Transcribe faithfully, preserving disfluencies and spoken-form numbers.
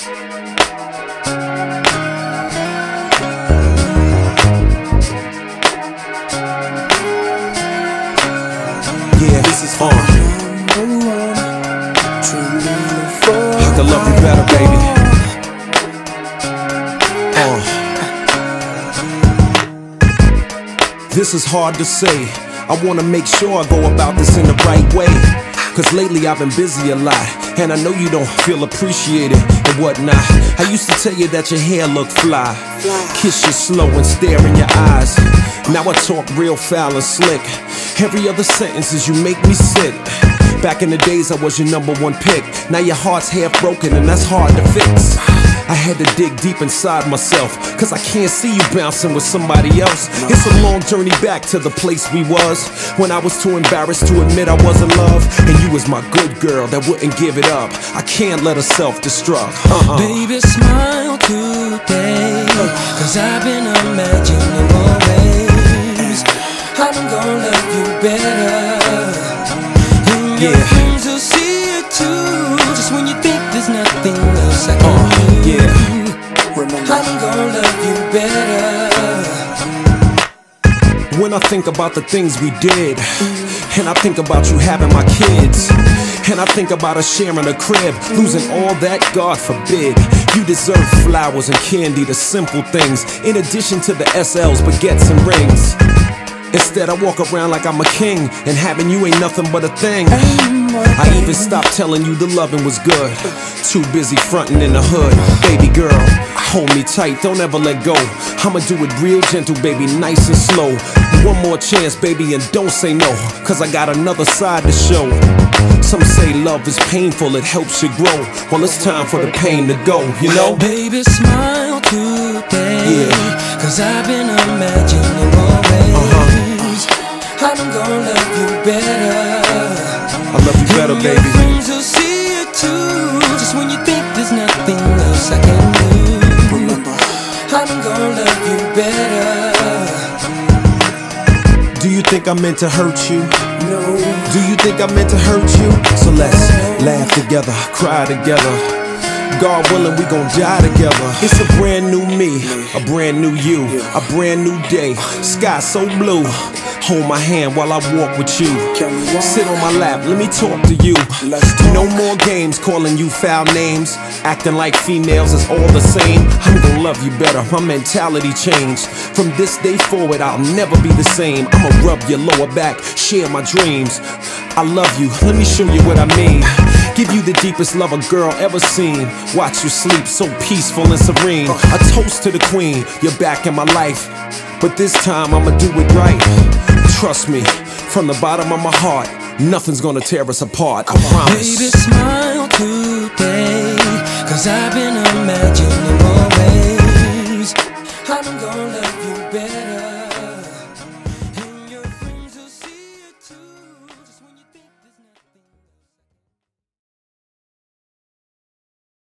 Yeah, this is on. I can love you better, baby. Uh. This is hard to say. I wanna make sure I go about this in the right way. Cause lately I've been busy a lot, and I know you don't feel appreciated and whatnot. I used to tell you that your hair looked fly, kiss you slow and stare in your eyes. Now I talk real foul and slick. Every other sentence is you make me sick. Back in the days I was your number one pick. Now your heart's half broken and that's hard to fix. I had to dig deep inside myself, cause I can't see you bouncing with somebody else. It's a long journey back to the place we was, when I was too embarrassed to admit I was in love. And you was my good girl that wouldn't give it up. I can't let her self-destruct. uh-uh. Baby, smile today, cause I've been imagining more ways I'm gonna love you better. And your Yeah. friends will see it too, just when you think there's nothing else I can Uh, do. yeah. I'm gonna love you better. When I think about the things we did, and I think about you having my kids, and I think about us sharing a crib, losing all that, God forbid. You deserve flowers and candy, the simple things, in addition to the S Ls, baguettes and rings. Instead I walk around like I'm a king, and having you ain't nothing but a thing. I even stopped telling you the loving was good, too busy fronting in the hood. Baby girl, hold me tight, don't ever let go. I'ma do it real gentle, baby, nice and slow. One more chance, baby, and don't say no, cause I got another side to show. Some say love is painful, it helps you grow. Well, it's time for the pain to go, you know? Baby, smile today, Yeah. cause I've been imagining more ways Uh-huh. I'm gonna love you better. I love you better, And baby. your friends will see it too, just when you think there's nothing else I can do. I'm gonna love you better. Do you think I meant to hurt you? No. Do you think I meant to hurt you? So let's laugh together, cry together. God willing, we gon' die together. It's a brand new me, a brand new you, a brand new day. Sky so blue. Hold my hand while I walk with you. Sit on my lap, let me talk to you. No more games calling you foul names, acting like females is all the same. I'm gon' love you better, my mentality changed. From this day forward, I'll never be the same. I'ma rub your lower back, share my dreams. I love you, let me show you what I mean. Give you the deepest love a girl ever seen. Watch you sleep so peaceful and serene. A toast to the queen, you're back in my life. But this time I'ma do it right. Trust me, from the bottom of my heart, nothing's gonna tear us apart, I promise. Baby, smile today, cause I've been imagining